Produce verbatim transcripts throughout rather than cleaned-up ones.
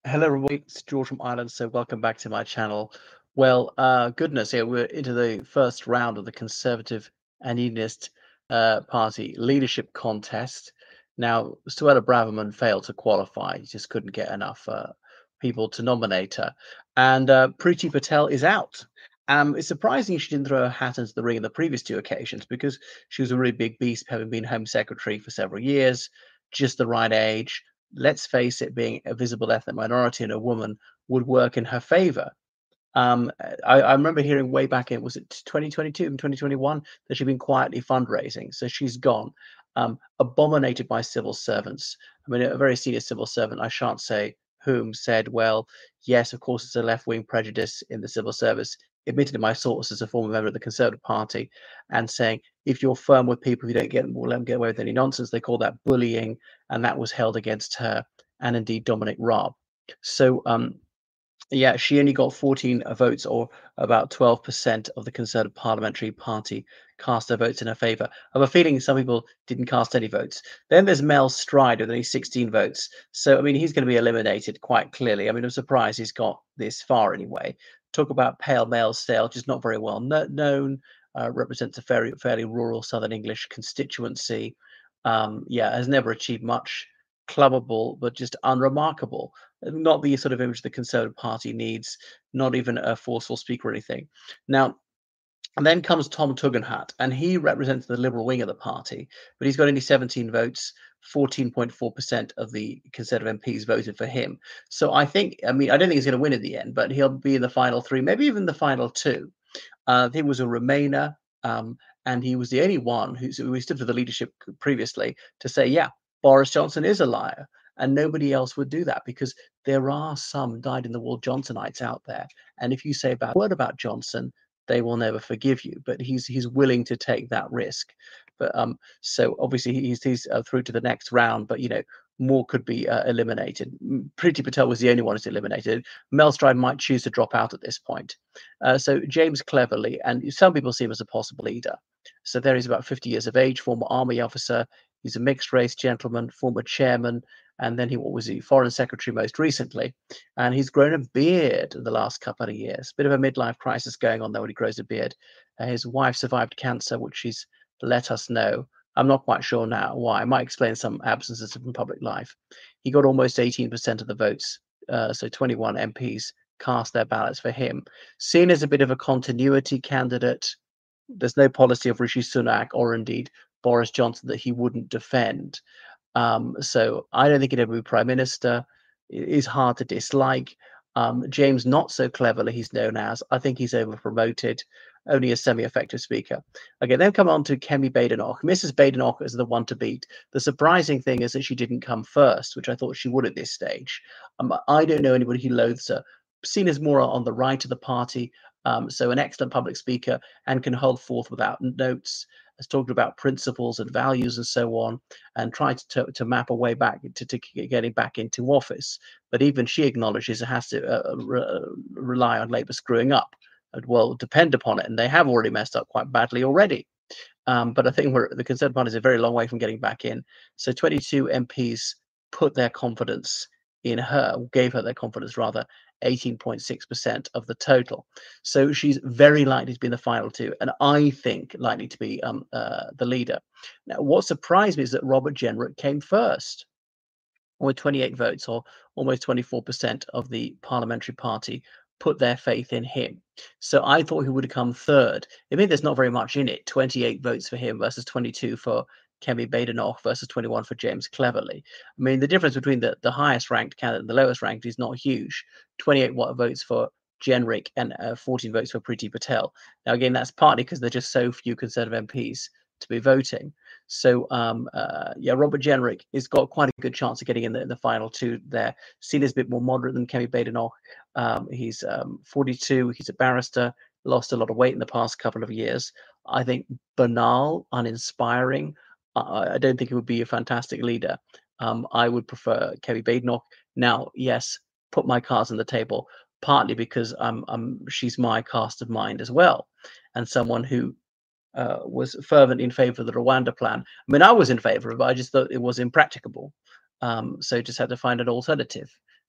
Hello, everybody. It's George from Ireland. So, welcome back to my channel. Well, uh, goodness, yeah, we're into the first round of the Conservative and Unionist uh, Party leadership contest. Now, Suella Braverman failed to qualify. He just couldn't get enough uh, people to nominate her. And uh, Priti Patel is out. Um, it's surprising she didn't throw her hat into the ring in the previous two occasions because she was a really big beast, having been Home Secretary for several years, just the right age. Let's face it, being a visible ethnic minority and a woman would work in her favor. Um, I, I remember hearing way back in, was it twenty twenty-two and twenty twenty-one, that she'd been quietly fundraising. So she's gone. Um, abominated by civil servants. I mean, a very senior civil servant, I shan't say whom, said, well, yes, of course, it's a left wing prejudice in the civil service. Admitted in my source as a former member of the Conservative Party, and saying, if you're firm with people who don't get them, will let them get away with any nonsense. They call that bullying. And that was held against her and indeed Dominic Raab. So, um, yeah, she only got fourteen uh, votes, or about twelve percent of the Conservative Parliamentary Party cast their votes in her favour. I have a feeling some people didn't cast any votes. Then there's Mel Stride with only sixteen votes. So, I mean, he's going to be eliminated quite clearly. I mean, I'm surprised he's got this far anyway. Talk about Pale Male Stale, just not very well kno- known, uh, represents a fairly, fairly rural Southern English constituency. Um, yeah, has never achieved much. Clubbable, but just unremarkable, not the sort of image the Conservative Party needs, not even a forceful speaker or anything. Now, and then comes Tom Tugendhat, and he represents the liberal wing of the party, but he's got only seventeen votes. fourteen point four percent of the Conservative M Ps voted for him. So I think, I mean, I don't think he's going to win in the end, but he'll be in the final three, maybe even the final two. Uh, he was a Remainer, um, and he was the only one who, who stood for the leadership previously to say, yeah, Boris Johnson is a liar. And nobody else would do that because there are some dyed in the wool Johnsonites out there. And if you say a bad word about Johnson, they will never forgive you. But he's he's willing to take that risk. But um, so obviously he's he's uh, through to the next round. But you know, more could be uh, eliminated. M- Priti Patel was the only one who's eliminated. Mel Stride might choose to drop out at this point. Uh, so James Cleverly, and some people see him as a possible leader. So there he's about fifty years of age, former army officer. He's a mixed race gentleman, former chairman, and then he what was he foreign secretary most recently. And he's grown a beard in the last couple of years. Bit of a midlife crisis going on there when he grows a beard. Uh, his wife survived cancer, which she's let us know. I'm not quite sure now why. It might explain some absences from public life. He got almost eighteen percent of the votes, uh, so twenty-one M Ps cast their ballots for him. Seen as a bit of a continuity candidate, there's no policy of Rishi Sunak or indeed Boris Johnson that he wouldn't defend. Um, so I don't think he'd ever be prime minister. It is hard to dislike. Um, James, not so cleverly, he's known as. I think he's over promoted, only a semi-effective speaker. Okay, then come on to Kemi Badenoch. Missus Badenoch is the one to beat. The surprising thing is that she didn't come first, which I thought she would at this stage. Um, I don't know anybody who loathes her. Seen as more on the right of the party, um, so an excellent public speaker and can hold forth without notes. Has talked about principles and values and so on, and tried to, to map a way back to, to getting back into office. But even she acknowledges it has to uh, re- rely on Labour screwing up. And well, depend upon it, and they have already messed up quite badly already. Um, but I think we're, the Conservative Party is a very long way from getting back in. So twenty-two M Ps put their confidence in her, gave her their confidence rather, eighteen point six percent of the total. So she's very likely to be in the final two, and I think likely to be um, uh, the leader. Now, what surprised me is that Robert Jenrick came first with twenty-eight votes, or almost twenty-four percent of the parliamentary party put their faith in him. So I thought he would have come third. I mean, there's not very much in it. twenty-eight votes for him versus twenty-two for Kemi Badenoch versus twenty-one for James Cleverly. I mean, the difference between the, the highest ranked candidate and the lowest ranked is not huge. twenty-eight votes for Jenrick and uh, fourteen votes for Priti Patel. Now, again, that's partly because there's just so few Conservative M Ps to be voting. So um, uh, yeah, Robert Jenrick has got quite a good chance of getting in the, in the final two there. Seen as a bit more moderate than Kemi Badenoch. Um, he's um, forty-two. He's a barrister. Lost a lot of weight in the past couple of years. I think banal, uninspiring. I, I don't think he would be a fantastic leader. Um, I would prefer Kemi Badenoch. Now, yes, put my cards on the table. Partly because um, um, she's my cast of mind as well, and someone who uh, was fervent in favor of the Rwanda plan. I mean, I was in favor of it, but I just thought it was impracticable. Um, so just had to find an alternative.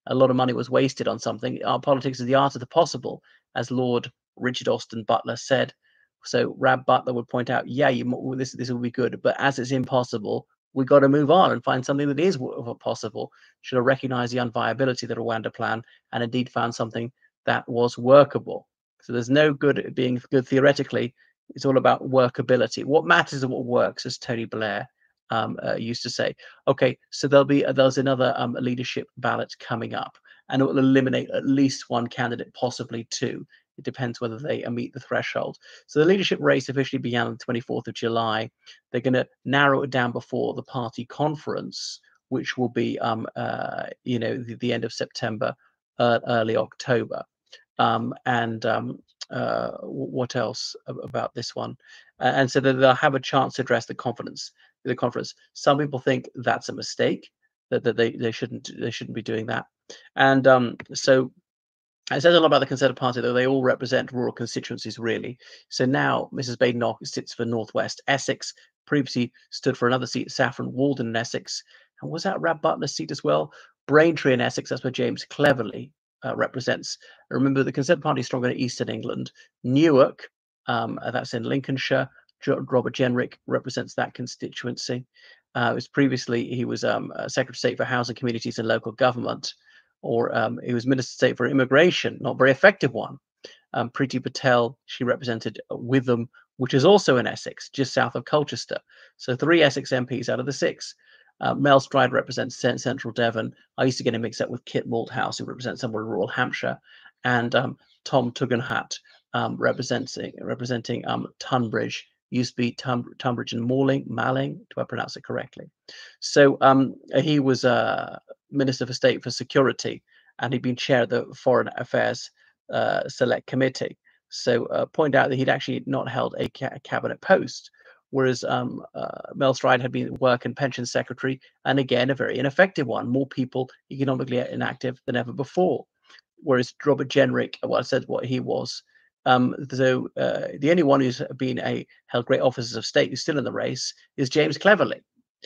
a lot of money was wasted on something. Our politics is the art of the possible, as Lord Richard Austin Butler said. So Rab Butler would point out, yeah, you, this this will be good, but as it's impossible, we got to move on and find something that is possible. Should have recognized the unviability of the Rwanda plan and indeed found something that was workable. So there's no good at being good theoretically. It's all about workability. What matters is what works, as Tony Blair um, uh, used to say. Okay, so there'll be uh, there's another um, leadership ballot coming up, and it will eliminate at least one candidate, possibly two. It depends whether they uh, meet the threshold. So the leadership race officially began on the twenty-fourth of July. They're going to narrow it down before the party conference, which will be, um, uh, you know, the, the end of September, uh, early October. Um, and um, uh, what else about this one? Uh, and so that they'll have a chance to address the confidence, the conference. Some people think that's a mistake, that, that they, they shouldn't they shouldn't be doing that. And um, so it says a lot about the Conservative Party, though they all represent rural constituencies, really. So now Missus Badenoch sits for Northwest Essex, previously stood for another seat, Saffron Walden in Essex. And was that Rab Butler's seat as well? Braintree in Essex, that's where James Cleverly uh, represents. Remember, the Conservative Party is stronger in Eastern England. Newark, um, that's in Lincolnshire. Robert Jenrick represents that constituency. Uh, it was previously, he was um, Secretary of State for Housing, Communities and Local Government. Or um, he was Minister of State for Immigration, not a very effective one. Um, Priti Patel, she represented Witham, which is also in Essex, just south of Colchester. So three Essex M Ps out of the six. Uh, Mel Stride represents Central Devon. I used to get him mixed up with Kit Malthouse, who represents somewhere in rural Hampshire. And um, Tom Tugendhat um, representing, representing um, Tunbridge, used to be Tum Tunbridge and Malling, Malling, do I pronounce it correctly? So um, he was uh, Minister for State for Security, and he'd been chair of the Foreign Affairs uh, Select Committee. So uh, point out that he'd actually not held a, ca cabinet post, whereas um, uh, Mel Stride had been Work and Pension Secretary, and again, a very ineffective one, more people economically inactive than ever before. Whereas Robert Jenrick, well, I said what he was. Um, so uh, the only one who's been a held great offices of state who's still in the race is James Cleverly.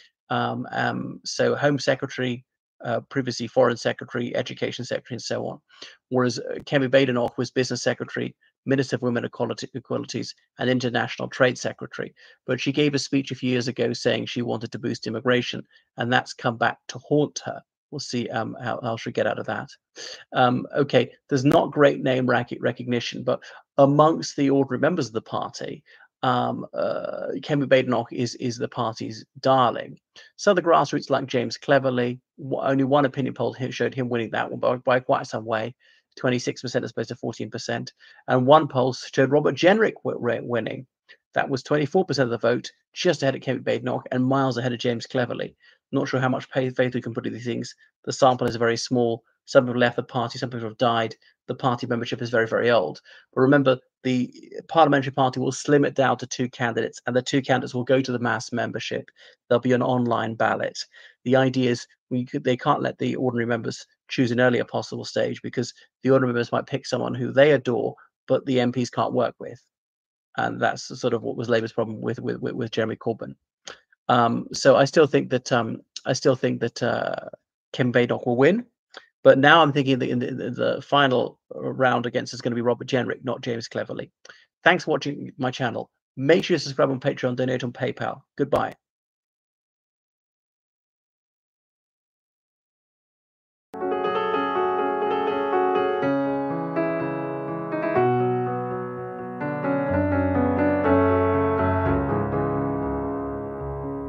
Um, um, so Home Secretary, uh, previously Foreign Secretary, Education Secretary, and so on. Whereas uh, Kemi Badenoch was Business Secretary, Minister of Women Equality, Equalities, and International Trade Secretary. But she gave a speech a few years ago saying she wanted to boost immigration, and that's come back to haunt her. We'll see um, how, how she'll get out of that. Um, okay, there's not great name recognition, but amongst the ordinary members of the party, um, uh, Kemi Badenoch is is the party's darling. So the grassroots, like James Cleverly, only one opinion poll showed him winning that one by, by quite some way, twenty-six percent as opposed to fourteen percent. And one poll showed Robert Jenrick winning. That was twenty-four percent of the vote, just ahead of Kemi Badenoch and miles ahead of James Cleverly. Not sure how much faith we can put in these things. The sample is very small. Some people left the party, some people have died. The party membership is very, very old. But remember, the parliamentary party will slim it down to two candidates, and the two candidates will go to the mass membership. There'll be an online ballot. The idea is we could, they can't let the ordinary members choose an earlier possible stage, because the ordinary members might pick someone who they adore, but the M Ps can't work with. And that's sort of what was Labour's problem with with, with, with Jeremy Corbyn. Um, so I still think that um, I still think that uh, Kemi Badenoch will win, but now I'm thinking that in the, in the final round against is going to be Robert Jenrick, not James Cleverly. Thanks for watching my channel. Make sure you subscribe on Patreon, donate on PayPal. Goodbye.